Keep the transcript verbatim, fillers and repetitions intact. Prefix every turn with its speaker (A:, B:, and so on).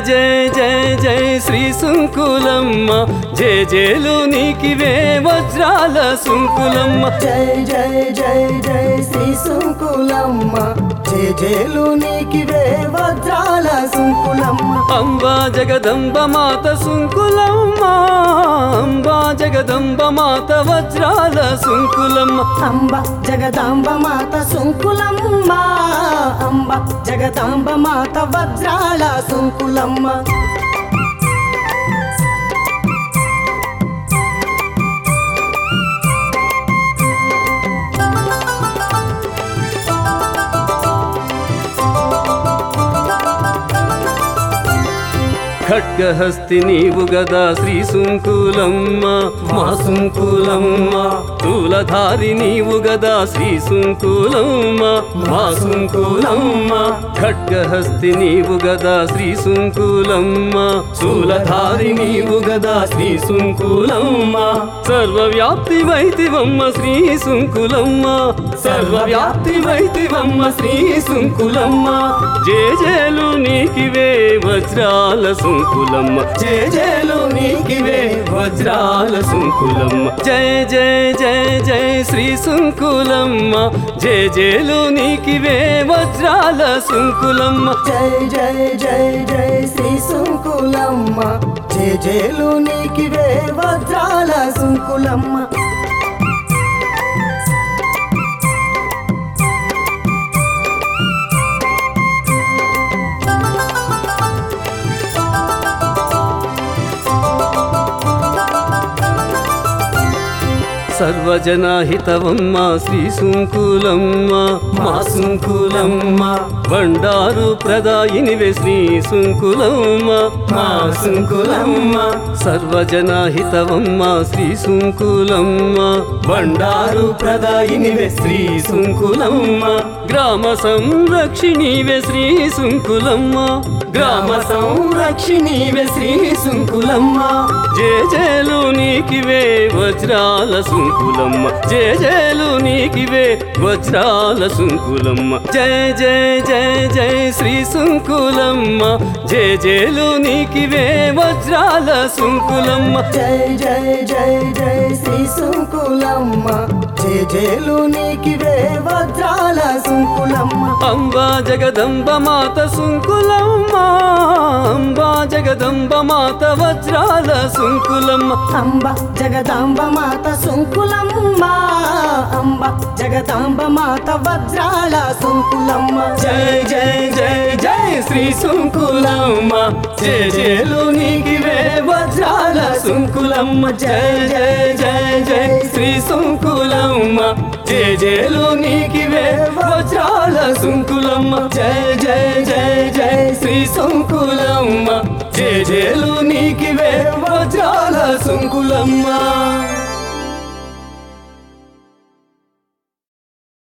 A: జయ జయ జయ శ్రీ సుంకులమ్మ జయ జయలు నీకివే వజ్రాల సుంకులమ్మ
B: జయ జయ జయ జయ శ్రీ సుంకులమ్మ జయ జయలు నీకివే వజ్రాల సుంకులమ్మ
A: అంబా జగదంబ మాత సుంకులమ్మ అంబా జగదంబ మాత వజ్రాల సుంకులమ్మ
B: అంబ జగదాంబ మాత సుంకులమ్మ అంబ జగదాంబ మాత వజ్రాల సుంకులమ్మ
A: ఖడ్గహస్తి నీవు గదా శ్రీ సుంకులమ్మ మా సుంకులమ్మ తూలధారి నీవు గదా శ్రీ సుంకులమ్మ మా సుంకులమ్మ ఖడ్గహస్తి నీవు గదా శ్రీ సుంకులమ్మ తూలధారి నీవు గదా శ్రీ సుంకులమ్మ సర్వవ్యాప్తి వైతివమ్మ శ్రీ సుంకులమ్మ సర్వవ్యాప్తి వైతివమ్మ శ్రీ సుంకులమ్మ జయ జయలు నీకివే వజ్రాల సుంకులమ్మ జయ జయలు నీకివే వజ్రాల సుంకులమ్మ జయ జయ జయ జయ శ్రీ సుంకులమ్మ జయ జయలు నీకివే వజ్రాల సుంకులమ్మ
B: జయ జయ జయ జయ శ్రీ సుంకులమ్మ జయ జయలు నీకివే వజ్రాల సుంకులమ్మ
A: సర్వజనహితవమ్మ శ్రీ సుంకులమ్మ మా సుంకులమ్మ బండారు ప్రదాయినివే శ్రీ సుంకులమ్మ మా సుంకులమ్మ సర్వజనహితవమ్మ శ్రీ సుంకులమ్మ బండారు ప్రదాయినివే శ్రీ సుంకులమ్మ గ్రామ సంరక్షిణివే శ్రీ సుంకులమ్మ గ్రామ సంరక్షిణివే శ్రీ సుంకులమ్మ జయ జయలు నీకివే వజ్రాల సుంకులమ్మ జయ జయలు నీకివే వజ్రాల సుంకులమ్మ జయ జయ జయ జయ శ్రీ సుంకులమ్మ జయ జయలు నీకివే వజ్రాల సుంకులమ్మ
B: జయ జయ జయ జయ శ్రీ సుంకులమ్మ జయ జయలు నీకివే వజ్రాల సుంకులమ్మ
A: అంబా జగదంబ మాత సుంకులమ్మ అంబా జగదంబ మాత వజ్రాల సుంకులమ్మ
B: అంబ జగదాంబ మాత సుంకులమ్మ అంబ జగదాంబ మాత వజ్రాల సుంకులమ్మ
A: జయ జయ జయ జయ శ్రీ సుంకులమ్మ జయ జయలు నీకివే వజ్రాల సుంకులమ్మ జయ జయ జయ జయ శ్రీ సుంకులమ్మ జయ జయలు నీకివే వజ్రాల సుంకులమ్మ జయ జయ జయ జయ శ్రీ సుంకులమ్మ జయ జయలు నీకివే వజ్రాల సుంకులమ్మ